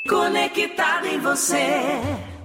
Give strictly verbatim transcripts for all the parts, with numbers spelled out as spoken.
Conectada em você.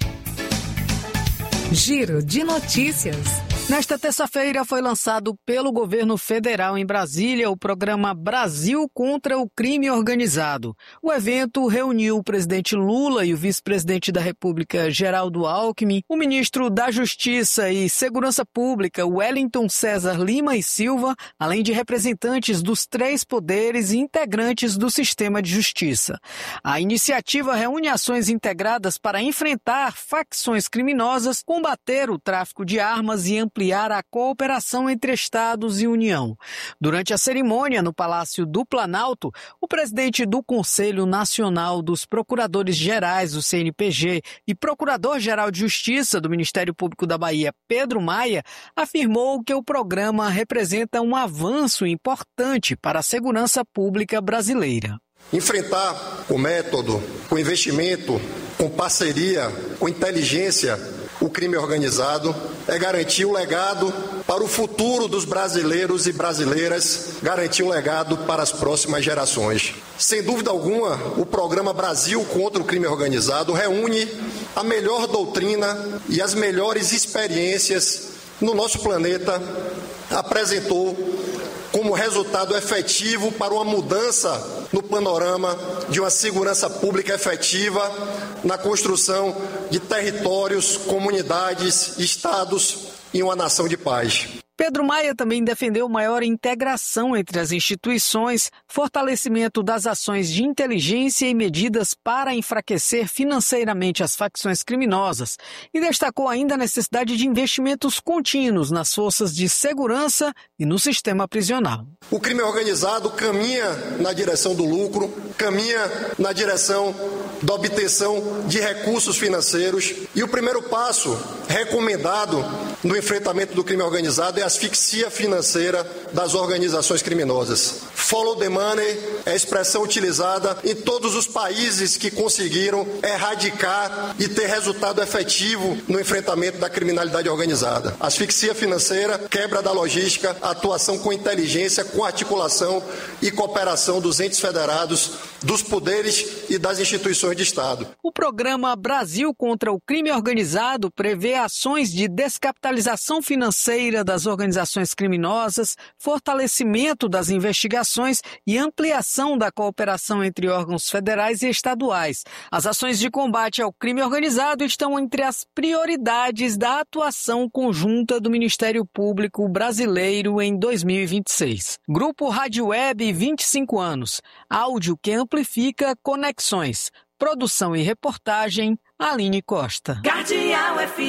Giro de notícias. Nesta terça-feira foi lançado pelo governo federal em Brasília o programa Brasil contra o Crime Organizado. O evento reuniu o presidente Lula e o vice-presidente da República, Geraldo Alckmin, o ministro da Justiça e Segurança Pública, Wellington César Lima e Silva, além de representantes dos três poderes e integrantes do sistema de justiça. A iniciativa reúne ações integradas para enfrentar facções criminosas, combater o tráfico de armas e ampliar ampliar a cooperação entre Estados e União. Durante a cerimônia no Palácio do Planalto, o presidente do Conselho Nacional dos Procuradores Gerais, do C N P G, e Procurador-Geral de Justiça do Ministério Público da Bahia, Pedro Maia, afirmou que o programa representa um avanço importante para a segurança pública brasileira. Enfrentar com método, com investimento, com parceria, com inteligência, o crime organizado é garantir o legado para o futuro dos brasileiros e brasileiras, garantir um legado para as próximas gerações. Sem dúvida alguma, o programa Brasil contra o Crime Organizado reúne a melhor doutrina e as melhores experiências no nosso planeta, apresentou como resultado efetivo para uma mudança no panorama de uma segurança pública efetiva na construção de territórios, comunidades, estados e uma nação de paz. Pedro Maia também defendeu maior integração entre as instituições, fortalecimento das ações de inteligência e medidas para enfraquecer financeiramente as facções criminosas e destacou ainda a necessidade de investimentos contínuos nas forças de segurança e no sistema prisional. O crime organizado caminha na direção do lucro, caminha na direção da obtenção de recursos financeiros e o primeiro passo recomendado no enfrentamento do crime organizado é a asfixia financeira das organizações criminosas. Follow the money é a expressão utilizada em todos os países que conseguiram erradicar e ter resultado efetivo no enfrentamento da criminalidade organizada. Asfixia financeira, quebra da logística, atuação com inteligência, com articulação e cooperação dos entes federados, dos poderes e das instituições de Estado. O programa Brasil contra o Crime Organizado prevê ações de descapitalização financeira das organizações criminosas, fortalecimento das investigações e ampliação da cooperação entre órgãos federais e estaduais. As ações de combate ao crime organizado estão entre as prioridades da atuação conjunta do Ministério Público brasileiro em dois mil e vinte e seis. Grupo Rádio Web, vinte e cinco anos. Áudio que amplifica conexões. Produção e reportagem, Aline Costa. Cardeal F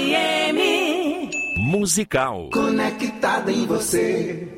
M. Musical. Conectada em você.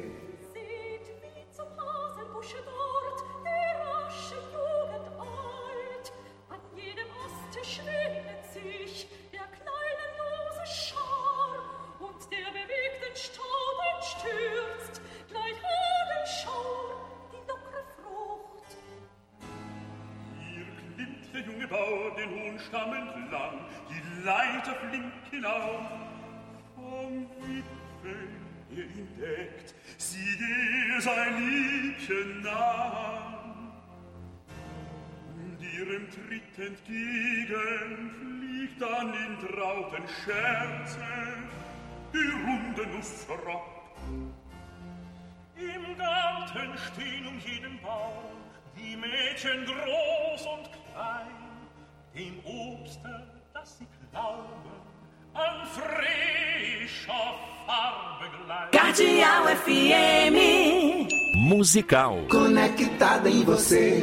Den hohen Stamm entlang, die Leiter flink hinauf. Vom Wipfel er ihn deckt, sieh dir sein Liebchen nah. Und ihrem Tritt entgegen fliegt dann in trauten Scherze die runde Nuss herab. Im Garten stehen um jeden Baum die Mädchen groß und klein, dem Obste, das sie glauben, an frischer Farbe gleich. Cardeal F M. Musical. Conectada em você.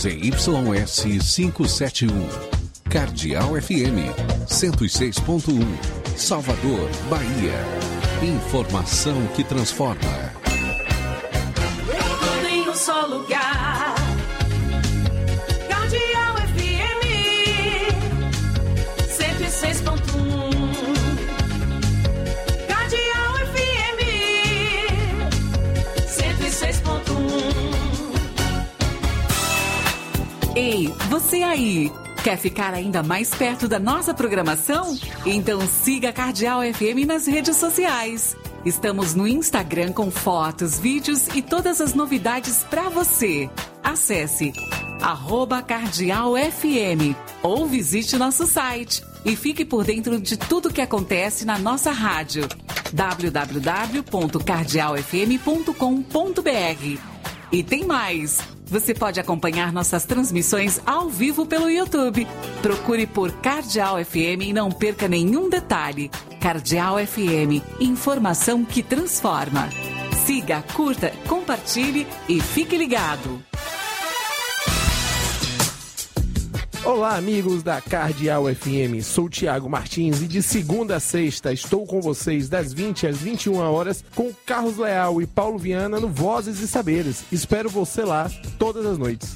Z Y S quinhentos e setenta e um. Cardeal F M cento e seis ponto um. Salvador, Bahia. Informação que transforma. Tudo em um só lugar. Cardeal F M cento e seis ponto um. Cardeal F M cento e seis ponto um. Ei, você aí! Quer ficar ainda mais perto da nossa programação? Então siga a Cardeal F M nas redes sociais. Estamos no Instagram com fotos, vídeos e todas as novidades para você. Acesse arroba Cardeal F M ou visite nosso site e fique por dentro de tudo que acontece na nossa rádio. w w w ponto cardeal f m ponto com ponto b r. E tem mais! Você pode acompanhar nossas transmissões ao vivo pelo YouTube. Procure por Cardeal F M e não perca nenhum detalhe. Cardeal F M, informação que transforma. Siga, curta, compartilhe e fique ligado. Olá, amigos da Cardeal F M, sou Tiago Martins e de segunda a sexta estou com vocês das vinte às vinte e uma horas com Carlos Leal e Paulo Viana no Vozes e Saberes. Espero você lá todas as noites.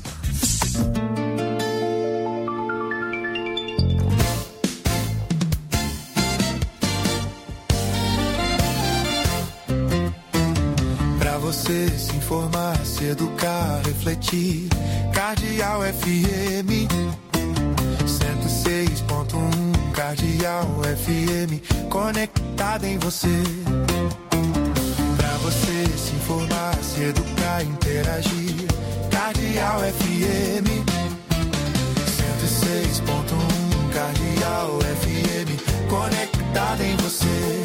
Pra você se informar, se educar, refletir, Cardeal F M cento e seis ponto um. Cardeal F M conectada em você. Pra você se informar, se educar, interagir, Cardeal F M cento e seis ponto um. Cardeal F M conectada em você.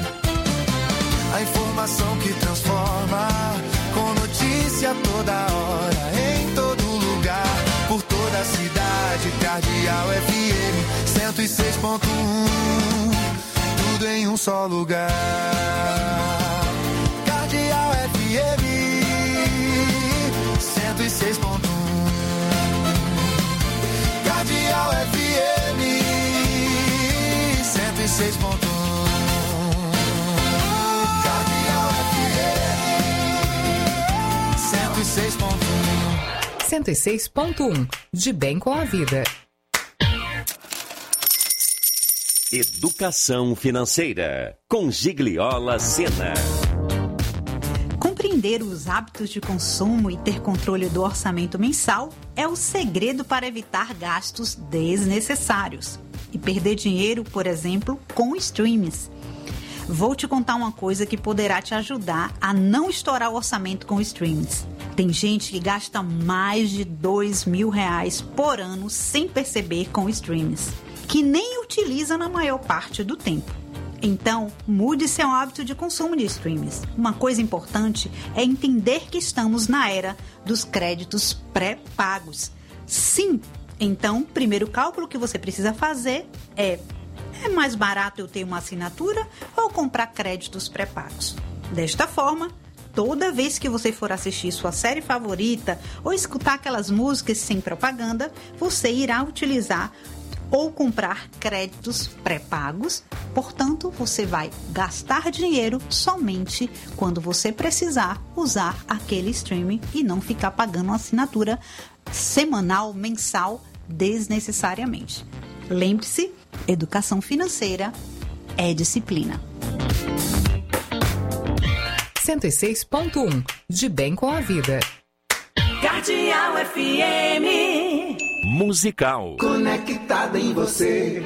A informação que transforma, com notícia toda hora, em todo lugar, por toda a cidade. Cardeal F M cento e seis ponto um. Tudo em um só lugar. Cardeal F M cento e seis ponto um. Cardeal F M cento e seis ponto um. cento e seis ponto um. cento e seis ponto um. De bem com a vida. Educação financeira, com Gigliola Sena. Compreender os hábitos de consumo e ter controle do orçamento mensal é o segredo para evitar gastos desnecessários e perder dinheiro, por exemplo, com streams. Vou te contar uma coisa que poderá te ajudar a não estourar o orçamento com streams. Tem gente que gasta mais de dois mil reais por ano sem perceber com streams, que nem utiliza na maior parte do tempo. Então, mude seu hábito de consumo de streams. Uma coisa importante é entender que estamos na era dos créditos pré-pagos. Sim, então, o primeiro cálculo que você precisa fazer é: é mais barato eu ter uma assinatura ou comprar créditos pré-pagos? Desta forma, toda vez que você for assistir sua série favorita ou escutar aquelas músicas sem propaganda, você irá utilizar ou comprar créditos pré-pagos. Portanto, você vai gastar dinheiro somente quando você precisar usar aquele streaming e não ficar pagando uma assinatura semanal, mensal, desnecessariamente. Lembre-se, educação financeira é disciplina. cento e seis ponto um. De bem com a vida. Cardeal F M. Musical. Conectada em você.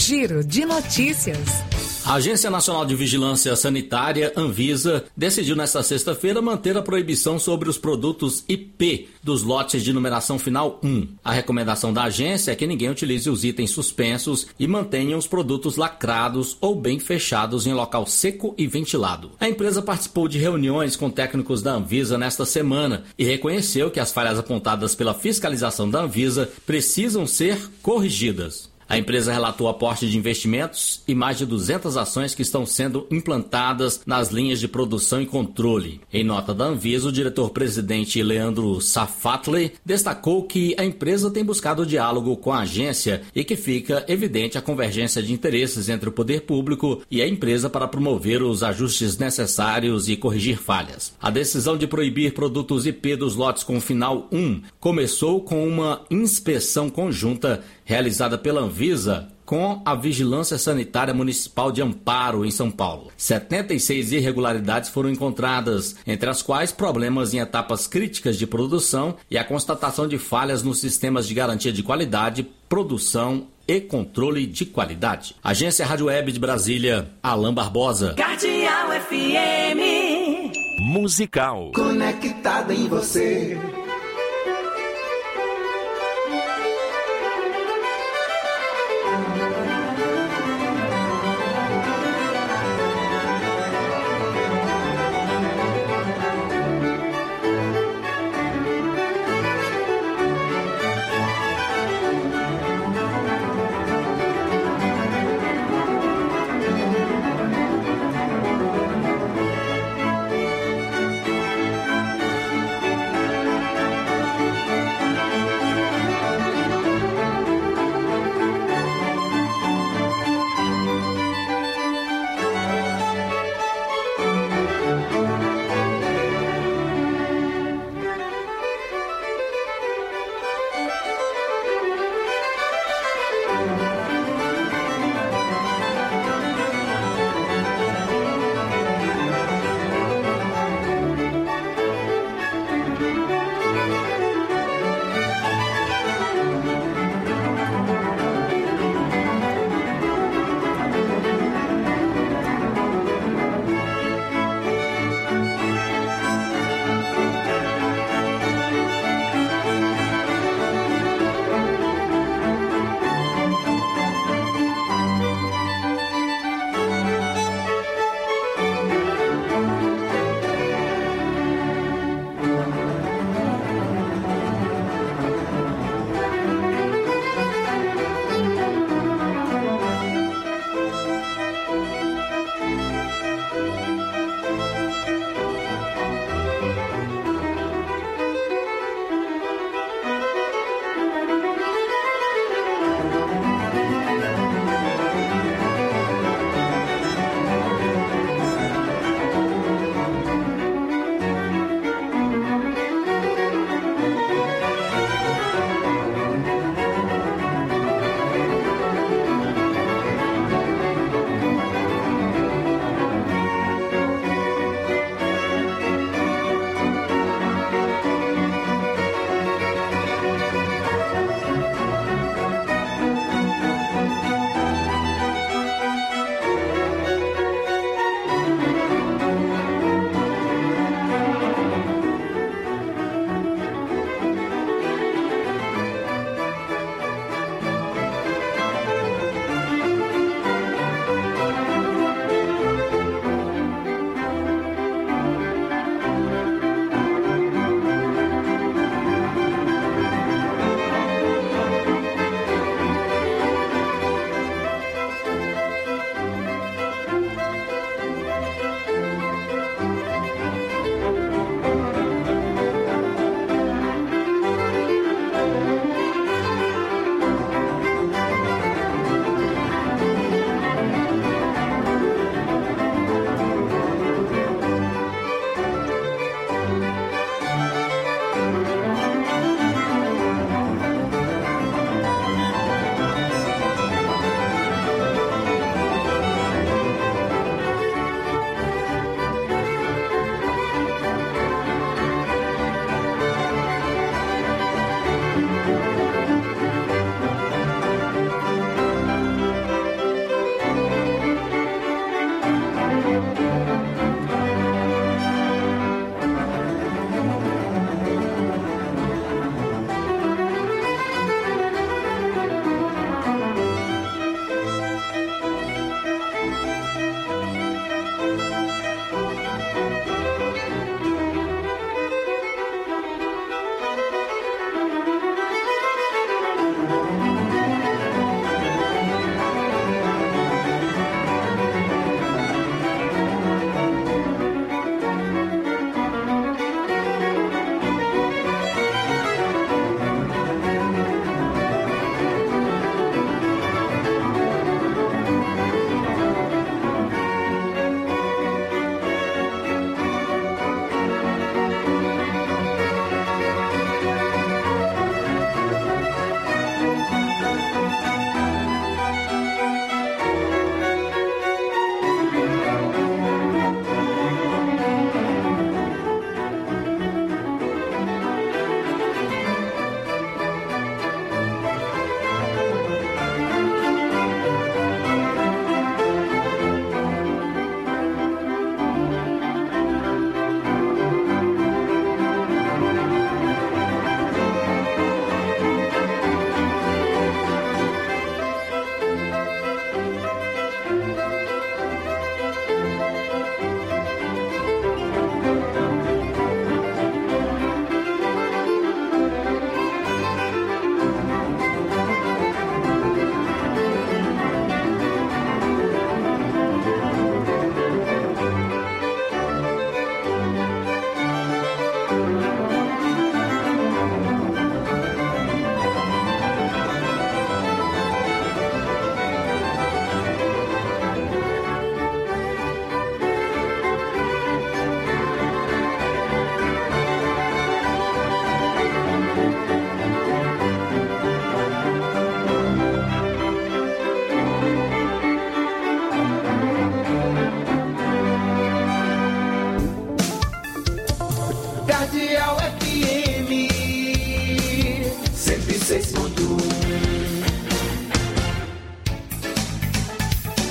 Giro de Notícias. A Agência Nacional de Vigilância Sanitária, Anvisa, decidiu nesta sexta-feira manter a proibição sobre os produtos I P dos lotes de numeração final um. A recomendação da agência é que ninguém utilize os itens suspensos e mantenha os produtos lacrados ou bem fechados em local seco e ventilado. A empresa participou de reuniões com técnicos da Anvisa nesta semana e reconheceu que as falhas apontadas pela fiscalização da Anvisa precisam ser corrigidas. A empresa relatou aporte de investimentos e mais de duzentas ações que estão sendo implantadas nas linhas de produção e controle. Em nota da Anvisa, o diretor-presidente Leandro Safatli destacou que a empresa tem buscado diálogo com a agência e que fica evidente a convergência de interesses entre o poder público e a empresa para promover os ajustes necessários e corrigir falhas. A decisão de proibir produtos I P dos lotes com final um começou com uma inspeção conjunta realizada pela Anvisa com a Vigilância Sanitária Municipal de Amparo, em São Paulo. setenta e seis irregularidades foram encontradas, entre as quais problemas em etapas críticas de produção e a constatação de falhas nos sistemas de garantia de qualidade, produção e controle de qualidade. Agência Rádio Web de Brasília, Alain Barbosa. Cardeal F M. Musical. Conectado em você.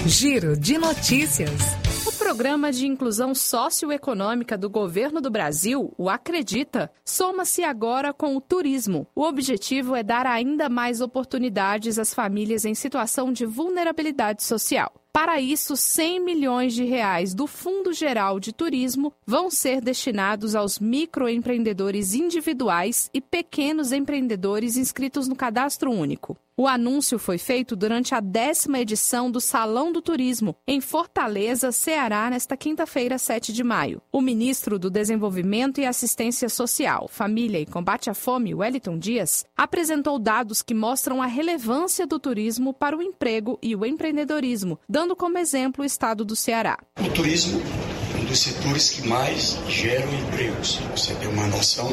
Giro de notícias. O Programa de Inclusão Socioeconômica do Governo do Brasil, o Acredita, soma-se agora com o turismo. O objetivo é dar ainda mais oportunidades às famílias em situação de vulnerabilidade social. Para isso, cem milhões de reais do Fundo Geral de Turismo vão ser destinados aos microempreendedores individuais e pequenos empreendedores inscritos no Cadastro Único. O anúncio foi feito durante a décima edição do Salão do Turismo, em Fortaleza, Ceará, nesta quinta-feira, sete de maio. O ministro do Desenvolvimento e Assistência Social, Família e Combate à Fome, Wellington Dias, apresentou dados que mostram a relevância do turismo para o emprego e o empreendedorismo, dando como exemplo o estado do Ceará. O turismo é um dos setores que mais geram empregos. Você tem uma noção,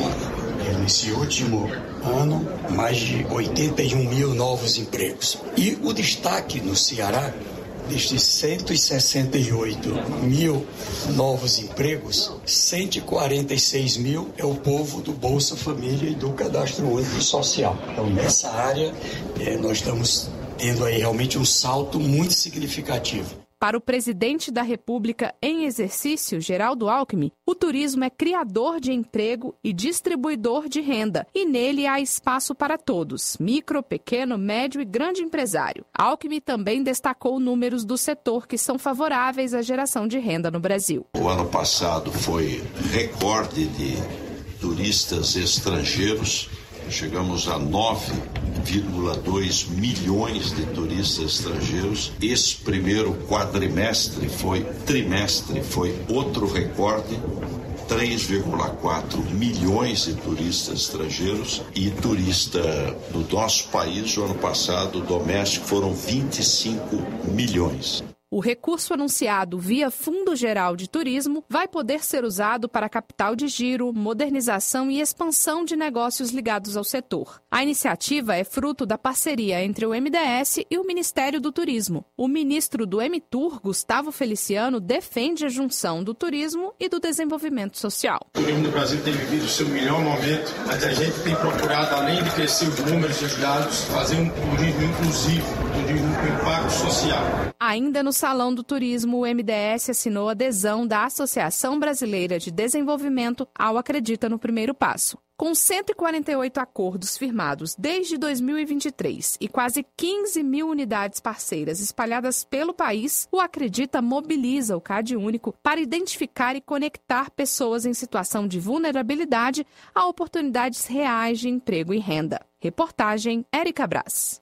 nesse último ano, mais de oitenta e um mil novos empregos. E o destaque no Ceará, destes cento e sessenta e oito mil novos empregos, cento e quarenta e seis mil é o povo do Bolsa Família e do Cadastro Único Social. Então, nessa área, eh, nós estamos tendo aí realmente um salto muito significativo. Para o presidente da República em exercício, Geraldo Alckmin, o turismo é criador de emprego e distribuidor de renda, e nele há espaço para todos, micro, pequeno, médio e grande empresário. Alckmin também destacou números do setor que são favoráveis à geração de renda no Brasil. O ano passado foi recorde de turistas estrangeiros. Chegamos a nove vírgula dois milhões de turistas estrangeiros. Esse primeiro quadrimestre foi, trimestre, foi outro recorde, três vírgula quatro milhões de turistas estrangeiros, e turista do nosso país, no ano passado, doméstico, foram vinte e cinco milhões. O recurso anunciado via Fundo Geral de Turismo vai poder ser usado para capital de giro, modernização e expansão de negócios ligados ao setor. A iniciativa é fruto da parceria entre o M D S e o Ministério do Turismo. O ministro do M Tur, Gustavo Feliciano, defende a junção do turismo e do desenvolvimento social. O turismo no Brasil tem vivido o seu melhor momento, mas a gente tem procurado, além de crescer os números e os dados, fazer um turismo inclusivo, um turismo com impacto social. Ainda no Salão do Turismo, o M D S assinou a adesão da Associação Brasileira de Desenvolvimento ao Acredita no Primeiro Passo. Com cento e quarenta e oito acordos firmados desde dois mil e vinte e três e quase quinze mil unidades parceiras espalhadas pelo país, o Acredita mobiliza o Cade Único para identificar e conectar pessoas em situação de vulnerabilidade a oportunidades reais de emprego e renda. Reportagem Érica Brás.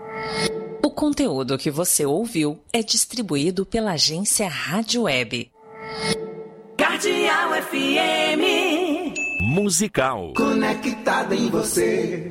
O conteúdo que você ouviu é distribuído pela agência Rádio Web. Cardeal F M. Musical. Conectada em você.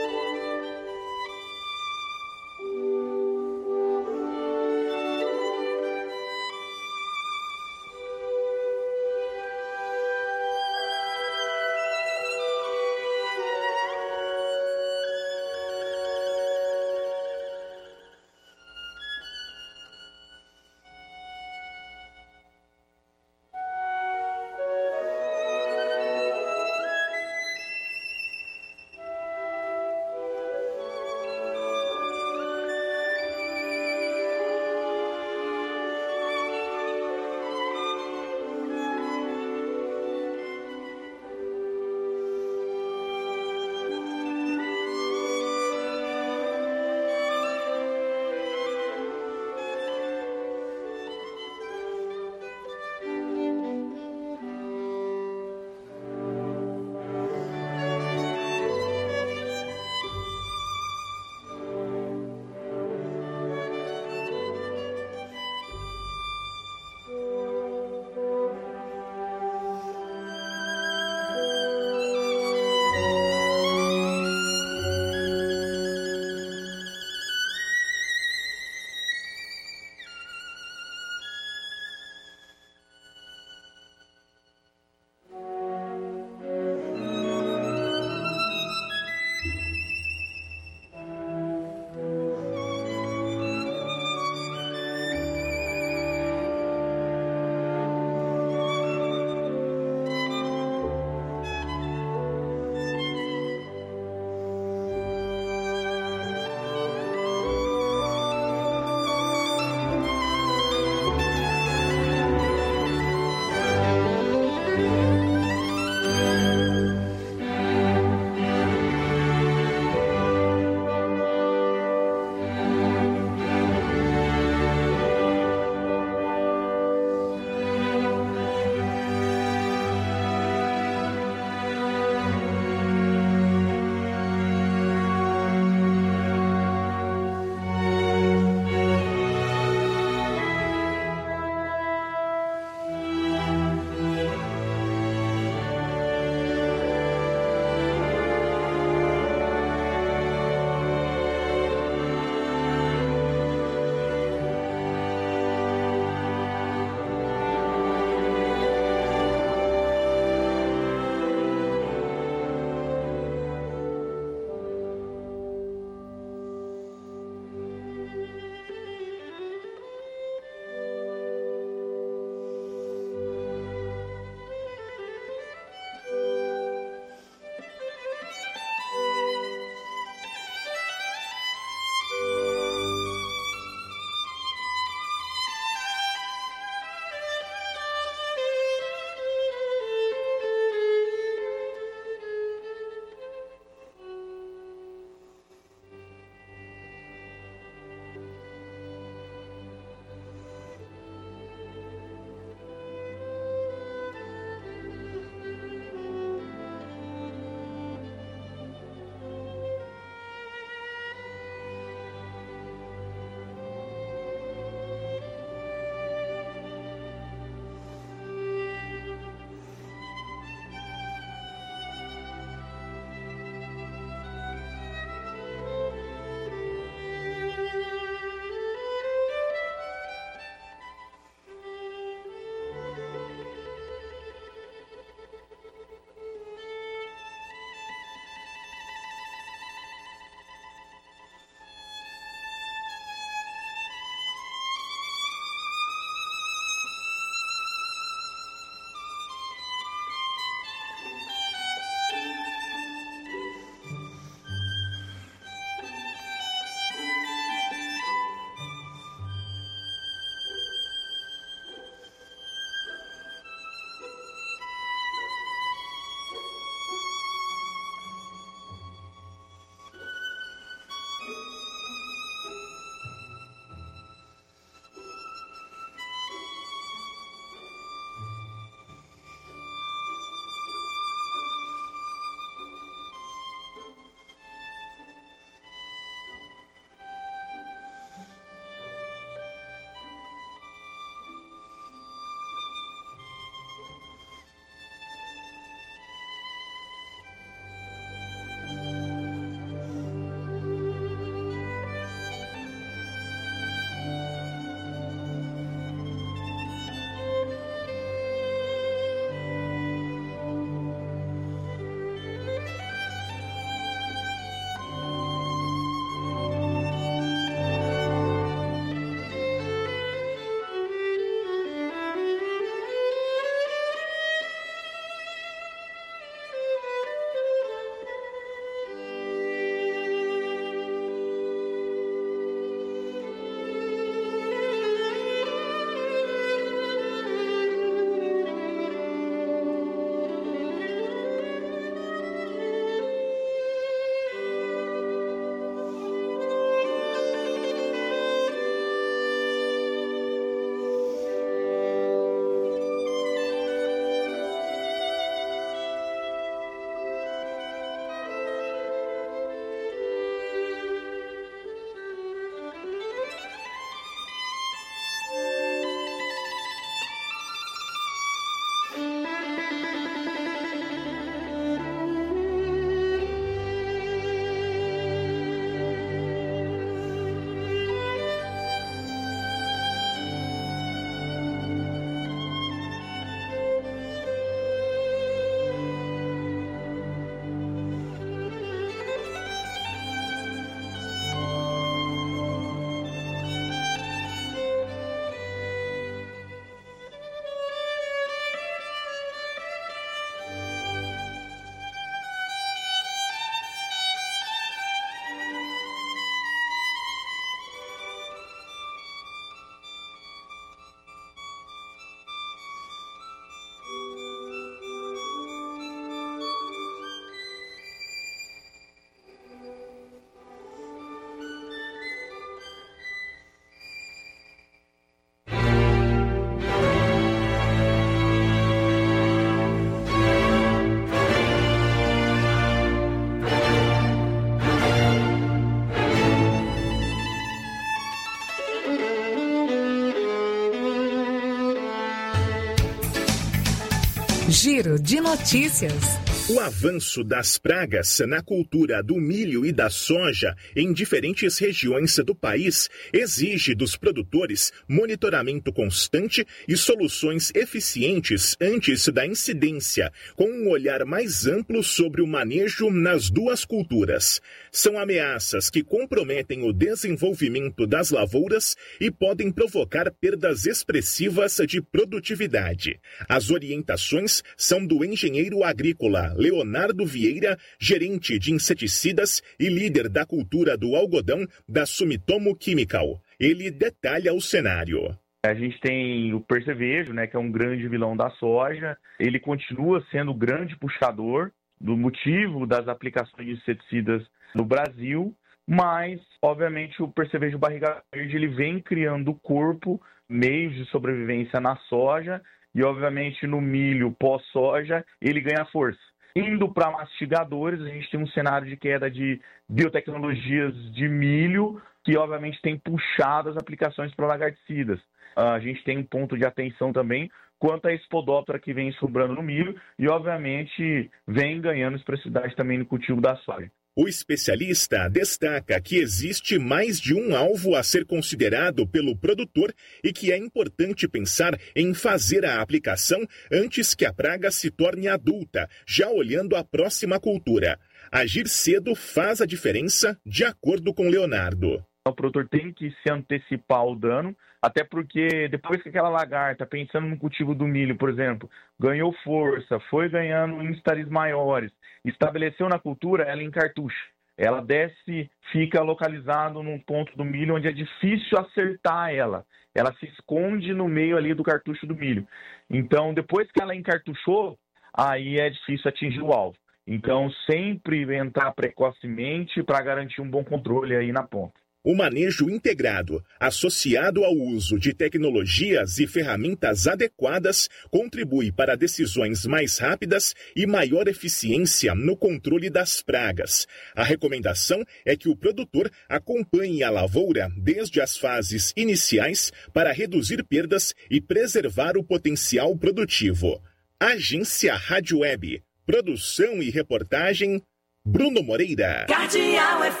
Giro de notícias. O avanço das pragas na cultura do milho e da soja em diferentes regiões do país exige dos produtores monitoramento constante e soluções eficientes antes da incidência, com um olhar mais amplo sobre o manejo nas duas culturas. São ameaças que comprometem o desenvolvimento das lavouras e podem provocar perdas expressivas de produtividade. As orientações são do engenheiro agrícola Leonardo Vieira, gerente de inseticidas e líder da cultura do algodão da Sumitomo Chemical. Ele detalha o cenário. A gente tem o percevejo, né, que é um grande vilão da soja. Ele continua sendo o grande puxador do motivo das aplicações de inseticidas no Brasil, mas, obviamente, o percevejo barriga verde ele vem criando o corpo, meios de sobrevivência na soja e, obviamente, no milho pós-soja ele ganha força. Indo para mastigadores, a gente tem um cenário de queda de biotecnologias de milho que, obviamente, tem puxado as aplicações para lagarticidas. A gente tem um ponto de atenção também quanto à espodóptera que vem sobrando no milho e, obviamente, vem ganhando expressividade também no cultivo da soja. O especialista destaca que existe mais de um alvo a ser considerado pelo produtor e que é importante pensar em fazer a aplicação antes que a praga se torne adulta, já olhando a próxima cultura. Agir cedo faz a diferença, de acordo com Leonardo. O produtor tem que se antecipar ao dano, até porque depois que aquela lagarta, pensando no cultivo do milho, por exemplo, ganhou força, foi ganhando instares maiores, estabeleceu na cultura, ela encartucha. Ela desce, fica localizado num ponto do milho onde é difícil acertar ela. Ela se esconde no meio ali do cartucho do milho. Então, depois que ela encartuchou, aí é difícil atingir o alvo. Então, sempre entrar precocemente para garantir um bom controle aí na ponta. O manejo integrado, associado ao uso de tecnologias e ferramentas adequadas, contribui para decisões mais rápidas e maior eficiência no controle das pragas. A recomendação é que o produtor acompanhe a lavoura desde as fases iniciais para reduzir perdas e preservar o potencial produtivo. Agência Rádio Web. Produção e reportagem, Bruno Moreira. Cardeal F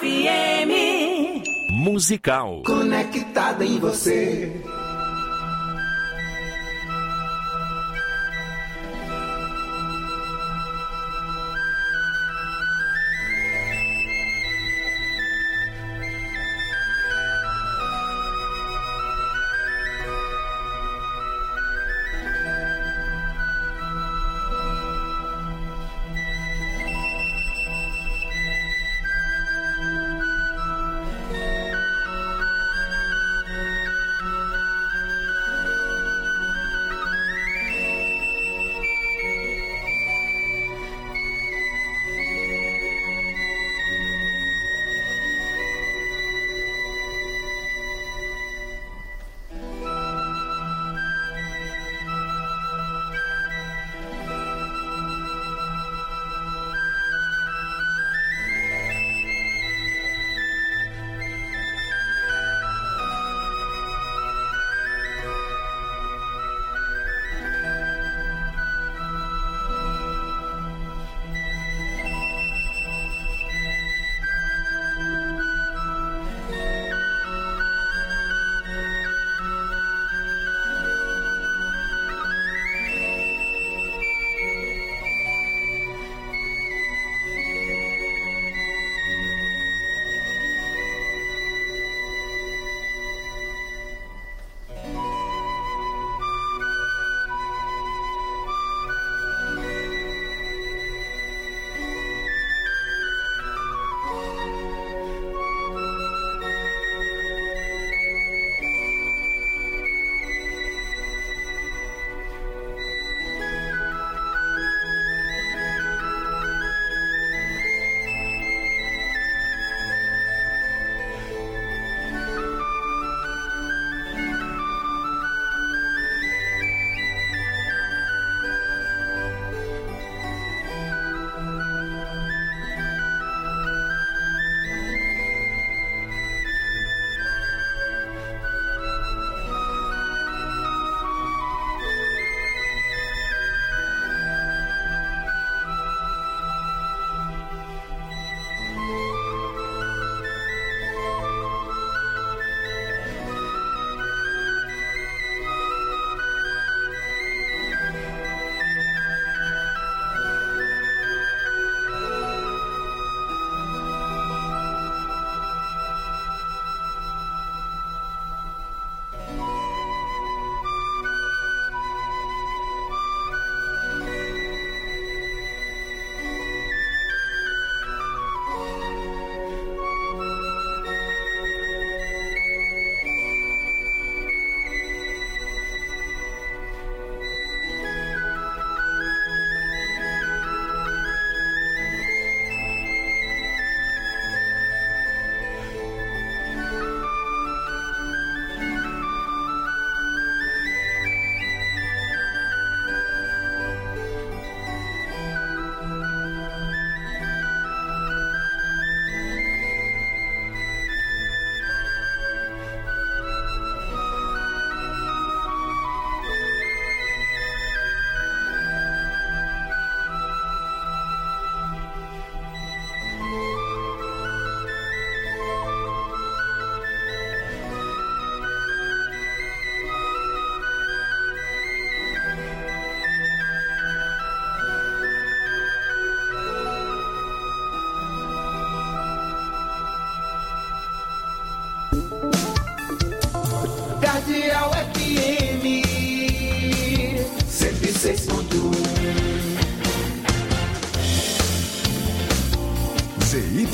M. Musical. Conectada em você.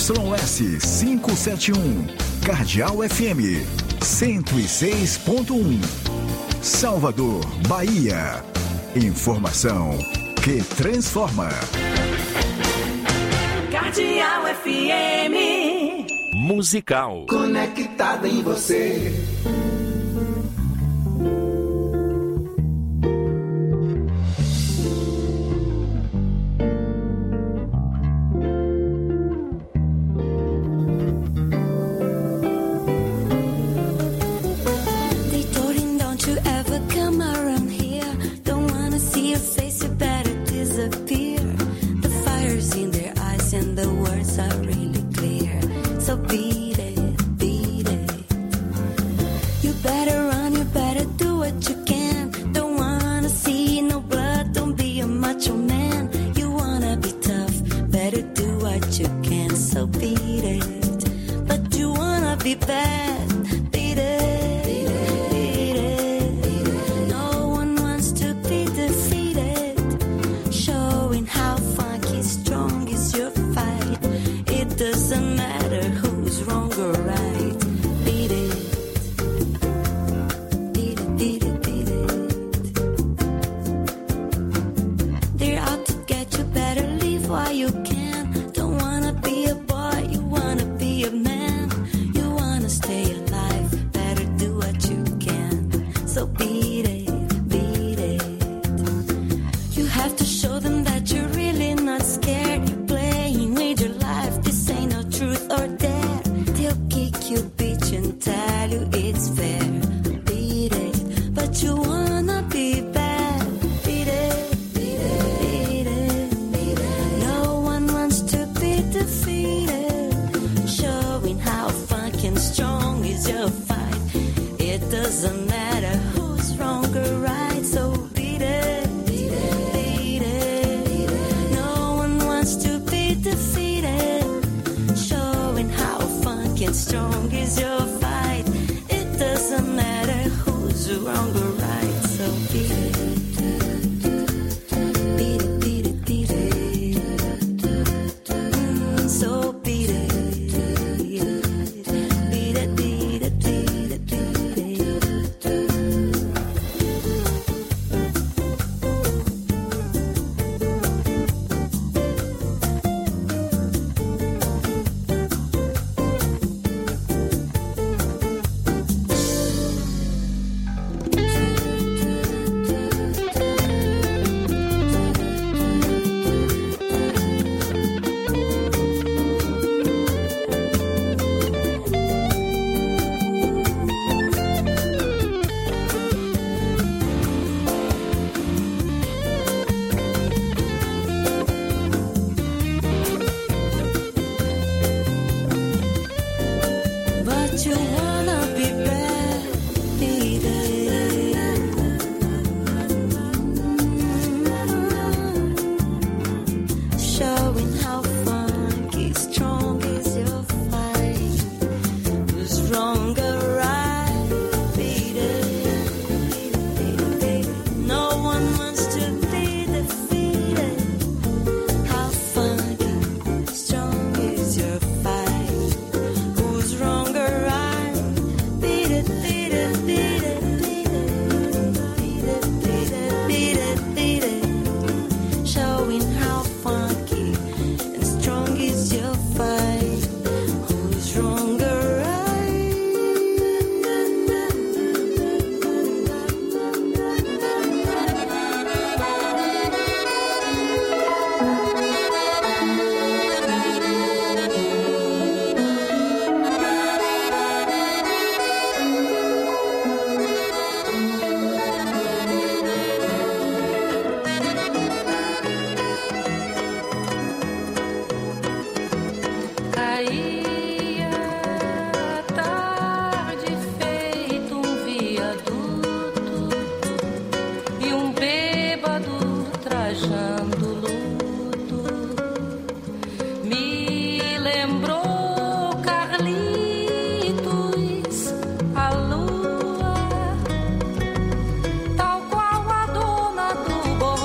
S quinhentos e setenta e um, Cardeal F M cento e seis ponto um, Salvador, Bahia. Informação que transforma. Cardeal F M Musical. Conectada em você.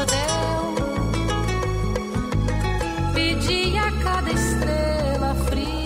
Pedia cada estrela fria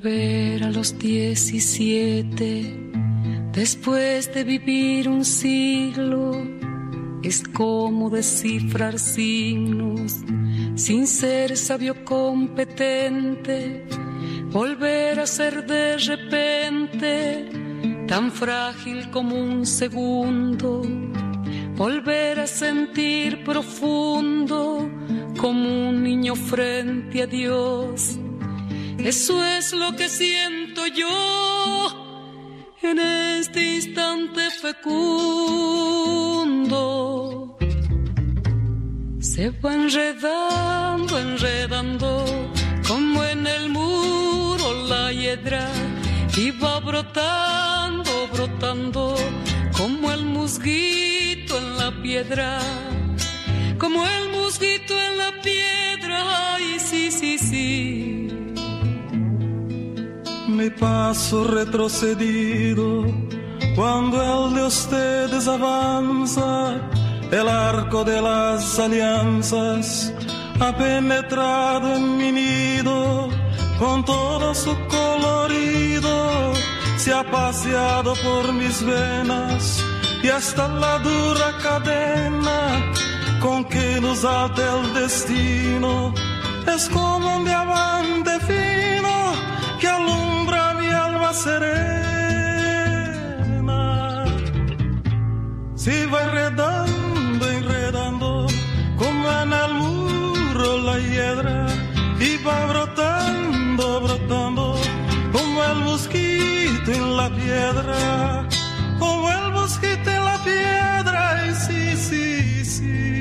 volver a los diecisiete, después de vivir un siglo, es como descifrar signos, sin ser sabio competente, volver a ser de repente tan frágil como un segundo, volver a sentir profundo como un niño frente a Dios. Eso es lo que siento yo en este instante fecundo. Se va enredando, enredando, como en el muro la hiedra, y va brotando, brotando, como el musguito en la piedra, como el musguito en la piedra, ay, sí, sí, sí. Mi paso retrocedido, cuando el de ustedes avanza, el arco de las alianzas ha penetrado en mi nido, con todo su colorido, se ha paseado por mis venas, y hasta la dura cadena con que nos ata el destino es como un diamante fino que alumbra mi alma serena. Si va enredando, enredando, como en el muro la hiedra, y va brotando, brotando, como el mosquito en la piedra, como el mosquito en la piedra, y sí, sí, sí.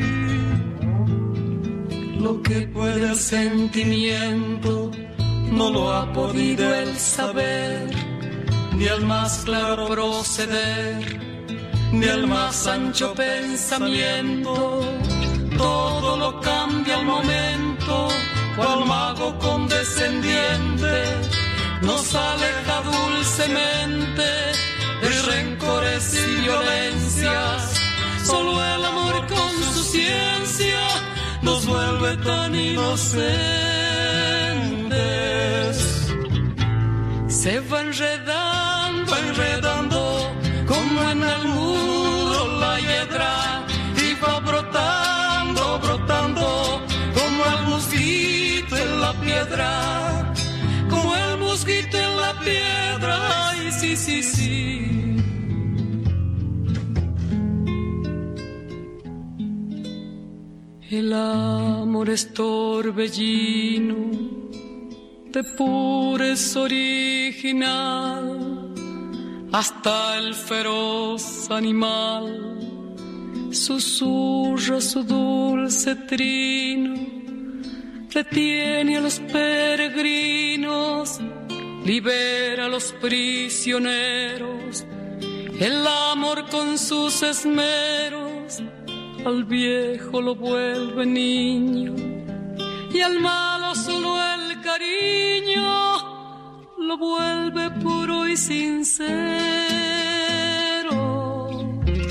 Lo que puede el sentimiento no lo ha podido el saber, ni el más claro proceder, ni el más ancho pensamiento. Todo lo cambia al momento, cual mago condescendiente nos aleja dulcemente de rencores y violencias. Solo el amor con su ciencia nos vuelve tan inocentes. Se va enredando, enredando, como en el muro la hiedra, y va brotando, brotando, como el mosquito en la piedra, como el mosquito en la piedra, ay, sí, sí, sí. El amor es torbellino de pureza original, hasta el feroz animal susurra su dulce trino, retiene a los peregrinos, libera a los prisioneros. El amor con sus esmeros al viejo lo vuelve niño, y al malo solo el cariño lo vuelve puro y sincero.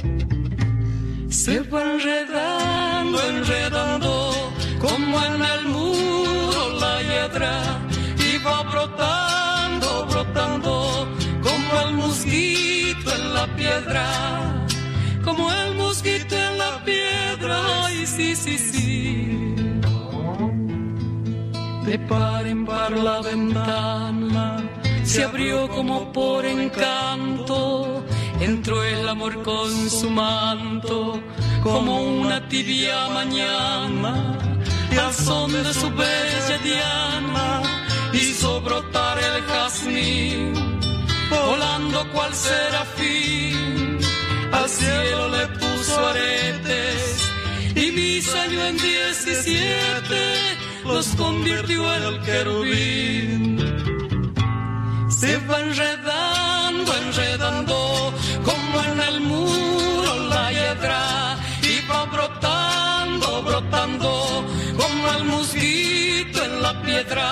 Se va enredando, enredando, como en el muro la hiedra, y va brotando, brotando, como el mosquito en la piedra, como el mosquito en la piedra, ay, sí, sí, sí. De par en par la ventana se abrió como por encanto, entró el amor con su manto, como una tibia mañana, y al son de su bella diana hizo brotar el jazmín, volando cual serafín, al cielo le puso aretes, y mis años en diecisiete los convirtió el querubín. Se va enredando, enredando, como en el muro la hiedra, y va brotando, brotando, como el mosquito en la piedra.